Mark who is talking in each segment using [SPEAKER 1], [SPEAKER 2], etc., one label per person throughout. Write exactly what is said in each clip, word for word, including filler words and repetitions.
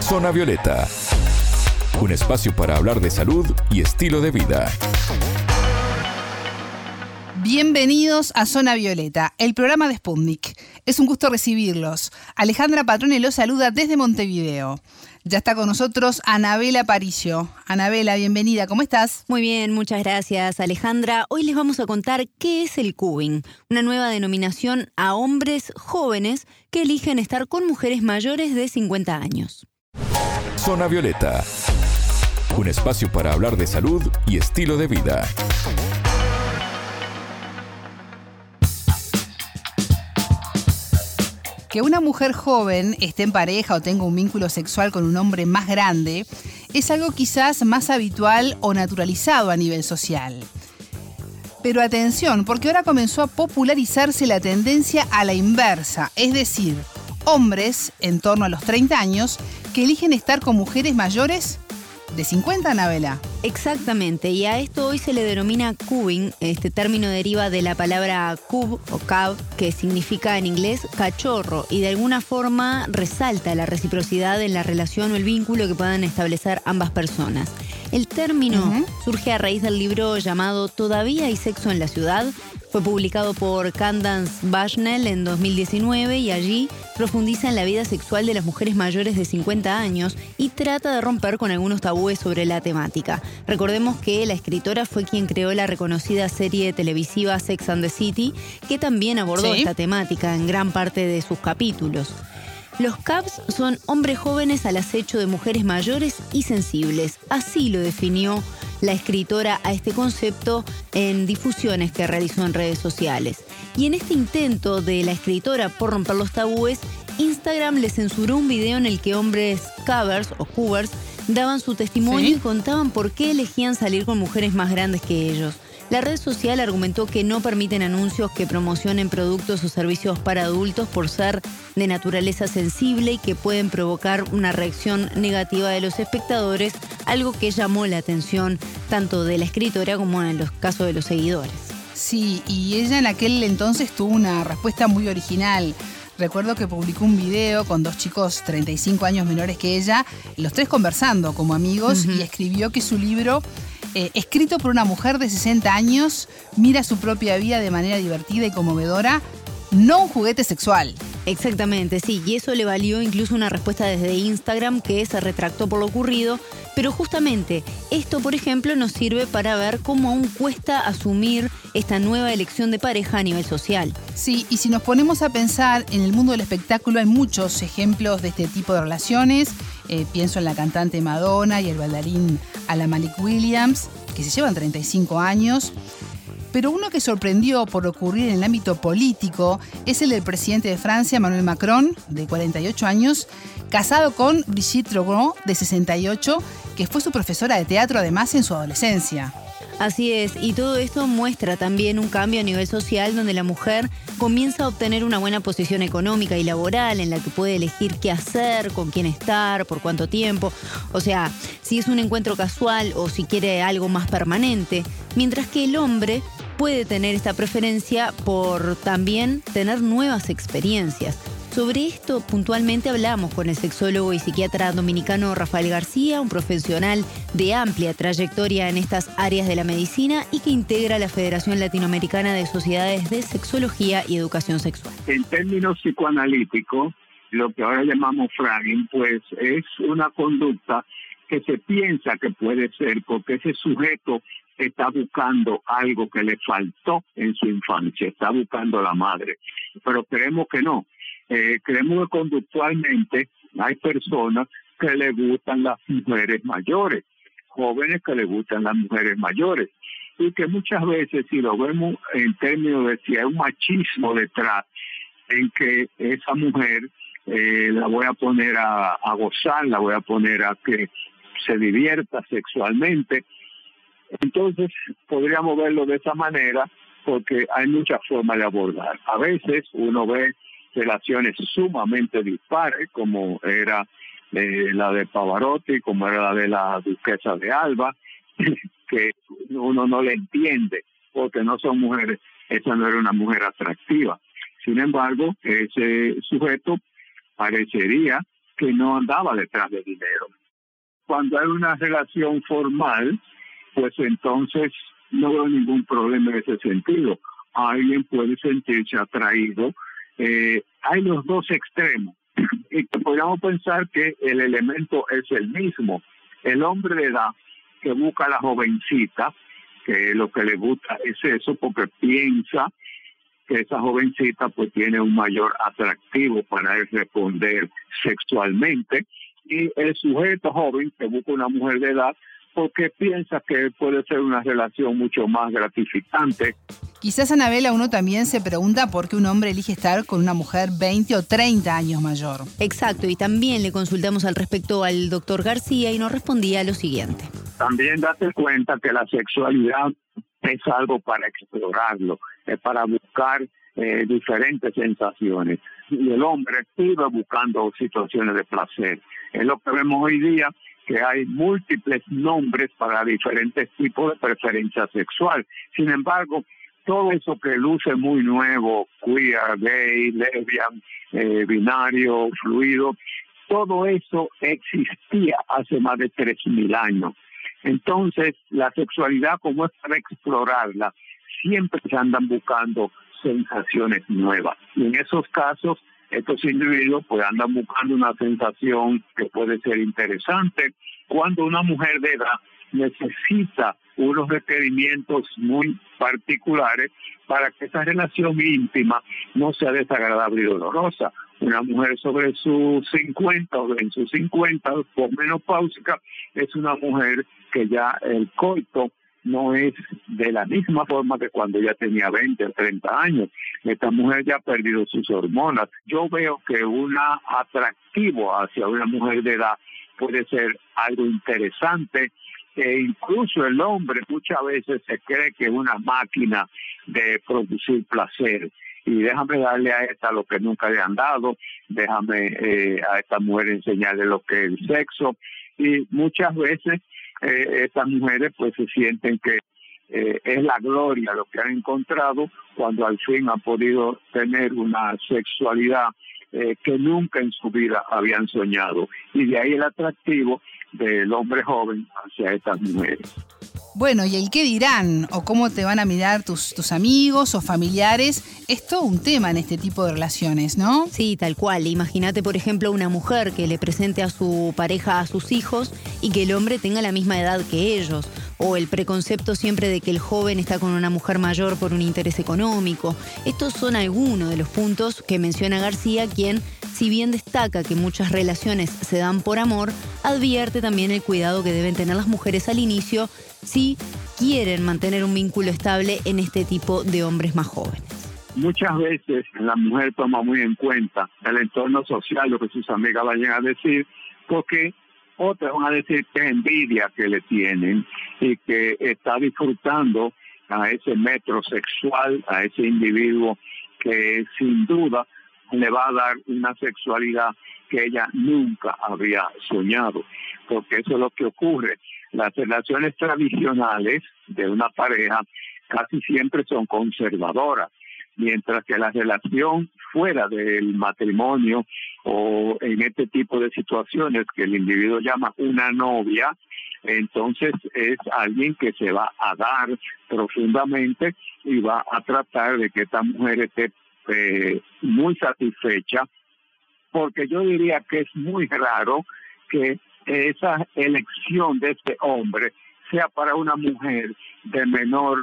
[SPEAKER 1] Zona Violeta, un espacio para hablar de salud y estilo de vida.
[SPEAKER 2] Bienvenidos a Zona Violeta, el programa de Sputnik. Es un gusto recibirlos. Alejandra Patrone los saluda desde Montevideo. Ya está con nosotros Anabela Aparicio. Anabela, bienvenida, ¿cómo estás?
[SPEAKER 3] Muy bien, muchas gracias, Alejandra. Hoy les vamos a contar qué es el cubing, una nueva denominación a hombres jóvenes que eligen estar con mujeres mayores de cincuenta años.
[SPEAKER 1] Zona Violeta, un espacio para hablar de salud y estilo de vida.
[SPEAKER 2] Que una mujer joven esté en pareja o tenga un vínculo sexual con un hombre más grande es algo quizás más habitual o naturalizado a nivel social. Pero atención, porque ahora comenzó a popularizarse la tendencia a la inversa, es decir, hombres en torno a los treinta años que eligen estar con mujeres mayores de cincuenta, Anabela.
[SPEAKER 3] Exactamente, y a esto hoy se le denomina cubing. Este término deriva de la palabra cub o cub, que significa en inglés cachorro, y de alguna forma resalta la reciprocidad en la relación o el vínculo que puedan establecer ambas personas. El término uh-huh. surge a raíz del libro llamado Todavía hay sexo en la ciudad. Fue publicado por Candace Bushnell en dos mil diecinueve y allí profundiza en la vida sexual de las mujeres mayores de cincuenta años y trata de romper con algunos tabúes sobre la temática. Recordemos que la escritora fue quien creó la reconocida serie televisiva Sex and the City, que también abordó ¿Sí? esta temática en gran parte de sus capítulos. Los cubs son hombres jóvenes al acecho de mujeres mayores y sensibles. Así lo definió la escritora a este concepto en difusiones que realizó en redes sociales. Y en este intento de la escritora por romper los tabúes, Instagram le censuró un video en el que hombres cubers o cubers daban su testimonio ¿Sí? y contaban por qué elegían salir con mujeres más grandes que ellos. La red social argumentó que no permiten anuncios que promocionen productos o servicios para adultos por ser de naturaleza sensible y que pueden provocar una reacción negativa de los espectadores, algo que llamó la atención tanto de la escritora como en los casos de los seguidores.
[SPEAKER 2] Sí, y ella en aquel entonces tuvo una respuesta muy original. Recuerdo que publicó un video con dos chicos treinta y cinco años menores que ella, los tres conversando como amigos, uh-huh. y escribió que su libro, eh, escrito por una mujer de sesenta años, mira su propia vida de manera divertida y conmovedora, no un juguete sexual.
[SPEAKER 3] Exactamente, sí, y eso le valió incluso una respuesta desde Instagram que se retractó por lo ocurrido, pero justamente esto, por ejemplo, nos sirve para ver cómo aún cuesta asumir esta nueva elección de pareja a nivel social.
[SPEAKER 2] Sí, y si nos ponemos a pensar en el mundo del espectáculo hay muchos ejemplos de este tipo de relaciones. Eh, pienso en la cantante Madonna y el bailarín Alan Malik Williams, que se llevan treinta y cinco años. Pero uno que sorprendió por ocurrir en el ámbito político es el del presidente de Francia, Emmanuel Macron, de cuarenta y ocho años, casado con Brigitte Laurent, de sesenta y ocho, que fue su profesora de teatro además en su adolescencia.
[SPEAKER 3] Así es, y todo esto muestra también un cambio a nivel social donde la mujer comienza a obtener una buena posición económica y laboral en la que puede elegir qué hacer, con quién estar, por cuánto tiempo. O sea, si es un encuentro casual o si quiere algo más permanente, mientras que el hombre puede tener esta preferencia por también tener nuevas experiencias. Sobre esto puntualmente hablamos con el sexólogo y psiquiatra dominicano Rafael García, un profesional de amplia trayectoria en estas áreas de la medicina y que integra la Federación Latinoamericana de Sociedades de Sexología y Educación Sexual.
[SPEAKER 4] En términos psicoanalíticos, lo que ahora llamamos fragging, pues es una conducta que se piensa que puede ser porque ese sujeto está buscando algo que le faltó en su infancia, está buscando la madre, pero creemos que no. Eh, creemos que conductualmente hay personas que le gustan las mujeres mayores, jóvenes que le gustan las mujeres mayores, y que muchas veces, si lo vemos en términos de si hay un machismo detrás, en que esa mujer eh, la voy a poner a, a gozar, la voy a poner a que se divierta sexualmente. Entonces podríamos verlo de esa manera porque hay muchas formas de abordar. A veces uno ve relaciones sumamente dispares, como era eh, la de Pavarotti, como era la de la duquesa de Alba, que uno no le entiende, porque no son mujeres, esa no era una mujer atractiva. Sin embargo, ese sujeto parecería que no andaba detrás de dinero. Cuando hay una relación formal, pues entonces no veo ningún problema en ese sentido. Alguien puede sentirse atraído. Eh, hay los dos extremos. Y podríamos pensar que el elemento es el mismo. El hombre de edad que busca a la jovencita, que lo que le gusta es eso, porque piensa que esa jovencita pues tiene un mayor atractivo para él responder sexualmente, y el sujeto joven que busca una mujer de edad porque piensa que puede ser una relación mucho más gratificante.
[SPEAKER 2] Quizás, Anabela, uno también se pregunta por qué un hombre elige estar con una mujer veinte o treinta años mayor.
[SPEAKER 3] Exacto, y también le consultamos al respecto al doctor García y nos respondía lo siguiente.
[SPEAKER 4] También date cuenta que la sexualidad es algo para explorarlo, es para buscar eh, diferentes sensaciones. Y el hombre vive buscando situaciones de placer. Es lo que vemos hoy día, que hay múltiples nombres para diferentes tipos de preferencia sexual. Sin embargo, todo eso que luce muy nuevo, queer, gay, lesbian, eh, binario, fluido, todo eso existía hace más de tres mil años. Entonces, la sexualidad, como es para explorarla, siempre se andan buscando sensaciones nuevas. Y en esos casos, estos individuos pues andan buscando una sensación que puede ser interesante. Cuando una mujer de edad necesita unos requerimientos muy particulares para que esa relación íntima no sea desagradable y dolorosa. Una mujer sobre sus cincuenta o en sus cincuenta, por menopáusica, es una mujer que ya el coito no es de la misma forma que cuando ella tenía veinte o treinta años. Esta mujer ya ha perdido sus hormonas. Yo veo que un atractivo hacia una mujer de edad puede ser algo interesante, e incluso el hombre muchas veces se cree que es una máquina de producir placer. Y déjame darle a esta lo que nunca le han dado, déjame eh, a esta mujer enseñarle lo que es el sexo. Y muchas veces eh, estas mujeres pues se sienten que eh, es la gloria lo que han encontrado cuando al fin han podido tener una sexualidad eh, que nunca en su vida habían soñado. Y de ahí el atractivo del hombre joven hacia estas mujeres.
[SPEAKER 2] Bueno, ¿y el qué dirán? ¿O cómo te van a mirar tus, tus amigos o familiares? Es todo un tema en este tipo de relaciones, ¿no?
[SPEAKER 3] Sí, tal cual. Imagínate, por ejemplo, una mujer que le presente a su pareja a sus hijos y que el hombre tenga la misma edad que ellos. O el preconcepto siempre de que el joven está con una mujer mayor por un interés económico. Estos son algunos de los puntos que menciona García, quien, si bien destaca que muchas relaciones se dan por amor, advierte también el cuidado que deben tener las mujeres al inicio si quieren mantener un vínculo estable en este tipo de hombres más jóvenes.
[SPEAKER 4] Muchas veces la mujer toma muy en cuenta el entorno social, lo que sus amigas vayan a decir, porque otras van a decir que es envidia que le tienen y que está disfrutando a ese metrosexual, a ese individuo que sin duda le va a dar una sexualidad que ella nunca había soñado, porque eso es lo que ocurre. Las relaciones tradicionales de una pareja casi siempre son conservadoras, mientras que la relación fuera del matrimonio o en este tipo de situaciones que el individuo llama una novia, entonces es alguien que se va a dar profundamente y va a tratar de que esta mujer esté eh, muy satisfecha, porque yo diría que es muy raro que esa elección de este hombre sea para una mujer de menor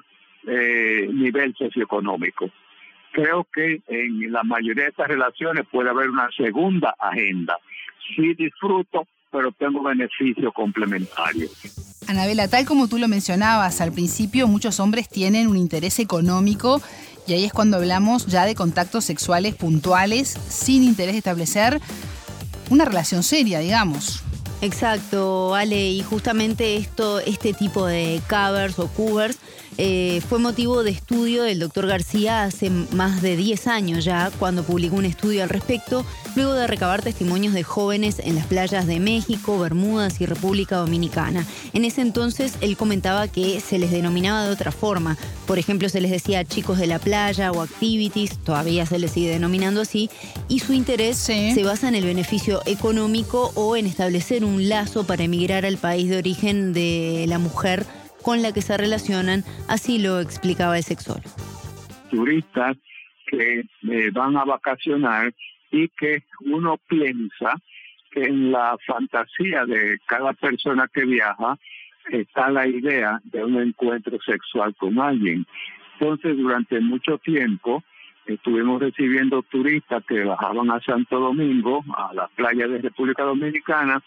[SPEAKER 4] eh, nivel socioeconómico. Creo que en la mayoría de estas relaciones puede haber una segunda agenda. Sí disfruto, pero tengo beneficios complementarios.
[SPEAKER 2] Anabela, tal como tú lo mencionabas al principio, muchos hombres tienen un interés económico y ahí es cuando hablamos ya de contactos sexuales puntuales sin interés de establecer una relación seria, digamos.
[SPEAKER 3] Exacto, Ale, y justamente esto, este tipo de covers o covers eh, fue motivo de estudio del doctor García hace más de diez años ya, cuando publicó un estudio al respecto, luego de recabar testimonios de jóvenes en las playas de México, Bermudas y República Dominicana. En ese entonces él comentaba que se les denominaba de otra forma. Por ejemplo, se les decía chicos de la playa o activities, todavía se les sigue denominando así, y su interés sí. se basa en el beneficio económico o en establecer un lazo para emigrar al país de origen de la mujer con la que se relacionan, así lo explicaba el sexólogo.
[SPEAKER 4] Turistas que eh, van a vacacionar y que uno piensa que en la fantasía de cada persona que viaja está la idea de un encuentro sexual con alguien. Entonces, durante mucho tiempo estuvimos recibiendo turistas que bajaban a Santo Domingo, a la playa de República Dominicana,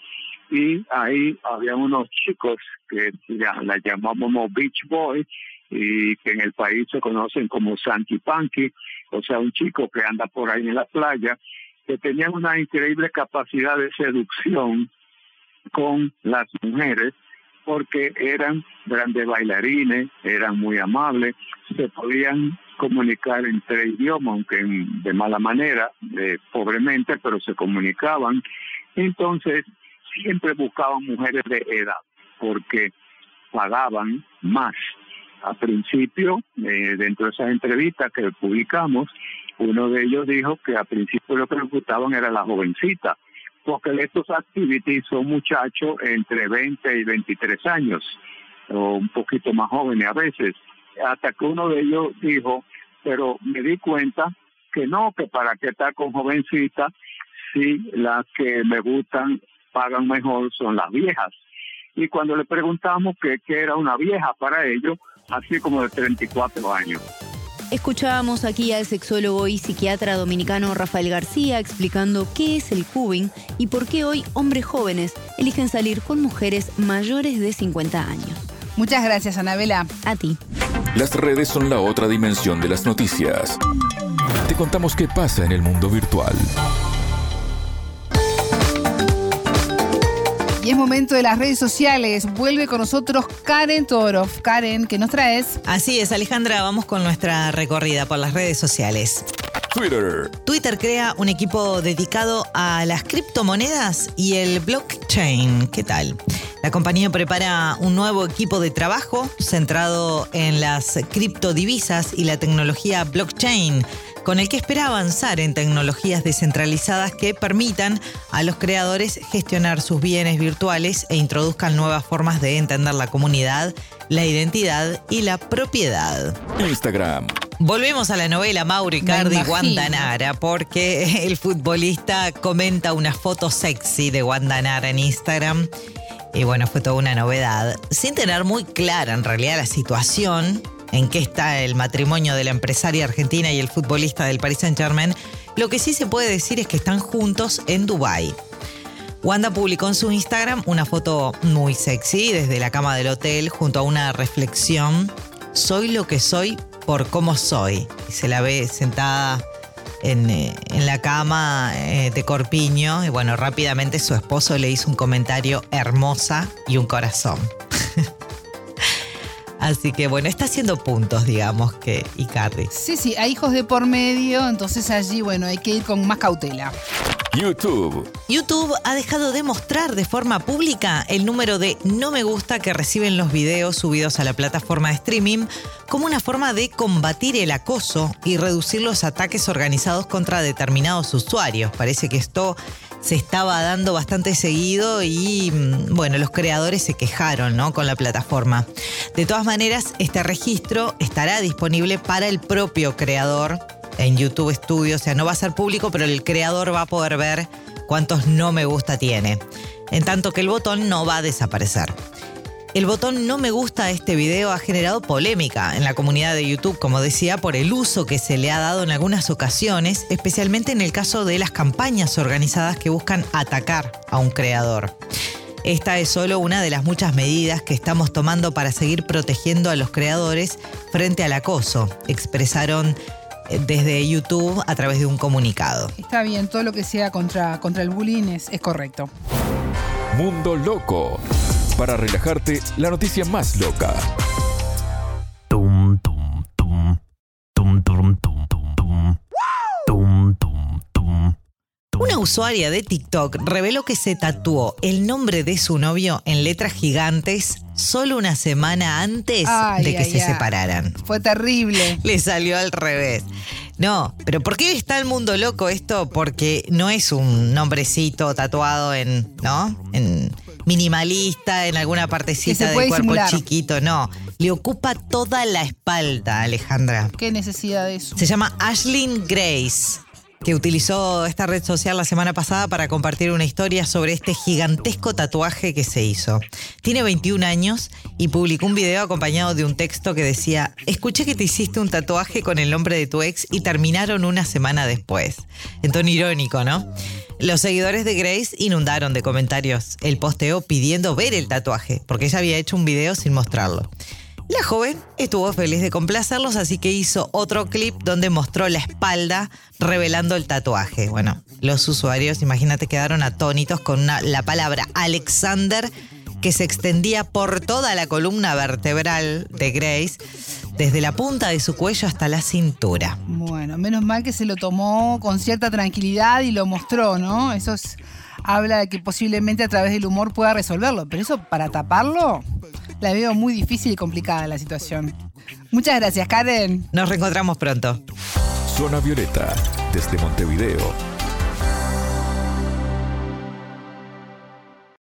[SPEAKER 4] y ahí había unos chicos que ya la llamamos Beach Boys y que en el país se conocen como Sanky Panky, o sea, un chico que anda por ahí en la playa, que tenían una increíble capacidad de seducción con las mujeres, porque eran grandes bailarines, eran muy amables, se podían comunicar en tres idiomas, aunque de mala manera, eh, pobremente, pero se comunicaban. Entonces, siempre buscaban mujeres de edad, porque pagaban más. Al principio, eh, dentro de esas entrevistas que publicamos, uno de ellos dijo que al principio lo que les gustaban era la jovencita, porque estos activities son muchachos entre veinte y veintitrés años, o un poquito más jóvenes a veces, hasta que uno de ellos dijo, pero me di cuenta que no, que para qué estar con jovencitas si las que me gustan pagan mejor son las viejas. Y cuando le preguntamos qué era una vieja para ellos, así como de treinta y cuatro años.
[SPEAKER 3] Escuchábamos aquí al sexólogo y psiquiatra dominicano Rafael García explicando qué es el cubing y por qué hoy hombres jóvenes eligen salir con mujeres mayores de cincuenta años.
[SPEAKER 2] Muchas gracias, Anabela.
[SPEAKER 3] A ti.
[SPEAKER 1] Las redes son la otra dimensión de las noticias. Te contamos qué pasa en el mundo virtual.
[SPEAKER 2] Y es momento de las redes sociales. Vuelve con nosotros Karen Todorov. Karen, ¿qué nos traes?
[SPEAKER 5] Así es, Alejandra, vamos con nuestra recorrida por las redes sociales.
[SPEAKER 1] Twitter.
[SPEAKER 5] Twitter crea un equipo dedicado a las criptomonedas y el blockchain. ¿Qué tal? La compañía prepara un nuevo equipo de trabajo centrado en las criptodivisas y la tecnología blockchain, con el que espera avanzar en tecnologías descentralizadas que permitan a los creadores gestionar sus bienes virtuales e introduzcan nuevas formas de entender la comunidad, la identidad y la propiedad.
[SPEAKER 1] Instagram.
[SPEAKER 5] Volvemos a la novela Mauro Icardi y Wanda Nara, porque el futbolista comenta una foto sexy de Wanda Nara en Instagram. Y bueno, fue toda una novedad, sin tener muy clara en realidad la situación en qué está el matrimonio de la empresaria argentina y el futbolista del Paris Saint-Germain. Lo que sí se puede decir es que están juntos en Dubái. Wanda publicó en su Instagram una foto muy sexy desde la cama del hotel junto a una reflexión: soy lo que soy por cómo soy. Y se la ve sentada en, eh, en la cama eh, de corpiño. Y bueno, rápidamente su esposo le hizo un comentario: hermosa, y un corazón. Así que bueno, está haciendo puntos, digamos, que Icardi.
[SPEAKER 2] Sí, sí, hay hijos de por medio, entonces allí, bueno, hay que ir con más cautela.
[SPEAKER 1] YouTube.
[SPEAKER 5] YouTube ha dejado de mostrar de forma pública el número de no me gusta que reciben los videos subidos a la plataforma de streaming como una forma de combatir el acoso y reducir los ataques organizados contra determinados usuarios. Parece que esto se estaba dando bastante seguido y, bueno, los creadores se quejaron, ¿no?, con la plataforma. De todas maneras, este registro estará disponible para el propio creador en YouTube Studio. O sea, no va a ser público, pero el creador va a poder ver cuántos no me gusta tiene. En tanto que el botón no va a desaparecer. El botón no me gusta a este video ha generado polémica en la comunidad de YouTube, como decía, por el uso que se le ha dado en algunas ocasiones, especialmente en el caso de las campañas organizadas que buscan atacar a un creador. Esta es solo una de las muchas medidas que estamos tomando para seguir protegiendo a los creadores frente al acoso, expresaron desde YouTube a través de un comunicado.
[SPEAKER 2] Está bien, todo lo que sea contra, contra el bullying es, es correcto.
[SPEAKER 1] Mundo Loco. Para relajarte, la noticia más loca.
[SPEAKER 5] usuaria de TikTok reveló que se tatuó el nombre de su novio en letras gigantes solo una semana antes
[SPEAKER 2] Ay,
[SPEAKER 5] de que
[SPEAKER 2] ay,
[SPEAKER 5] se
[SPEAKER 2] ay.
[SPEAKER 5] separaran.
[SPEAKER 2] Fue terrible.
[SPEAKER 5] Le salió al revés. No, pero ¿por qué está el mundo loco esto? Porque no es un nombrecito tatuado en, ¿no? En minimalista, en alguna partecita del
[SPEAKER 2] puede
[SPEAKER 5] cuerpo
[SPEAKER 2] disimular.
[SPEAKER 5] chiquito. No, le ocupa toda la espalda, Alejandra.
[SPEAKER 2] ¿Qué necesidad de eso?
[SPEAKER 5] Se llama Ashlyn Grace, que utilizó esta red social la semana pasada para compartir una historia sobre este gigantesco tatuaje que se hizo. Tiene veintiún años y publicó un video acompañado de un texto que decía: escuché que te hiciste un tatuaje con el nombre de tu ex y terminaron una semana después. En tono irónico, ¿no? Los seguidores de Grace inundaron de comentarios el posteo pidiendo ver el tatuaje, porque ella había hecho un video sin mostrarlo. La joven estuvo feliz de complacerlos, así que hizo otro clip donde mostró la espalda revelando el tatuaje. Bueno, los usuarios, imagínate, quedaron atónitos con una, la palabra Alexander, que se extendía por toda la columna vertebral de Grace, desde la punta de su cuello hasta la cintura.
[SPEAKER 2] Bueno, menos mal que se lo tomó con cierta tranquilidad y lo mostró, ¿no? Eso es, habla de que posiblemente a través del humor pueda resolverlo, pero eso para taparlo, la veo muy difícil y complicada la situación. Muchas gracias, Karen.
[SPEAKER 5] Nos reencontramos pronto.
[SPEAKER 1] Zona Violeta, desde Montevideo,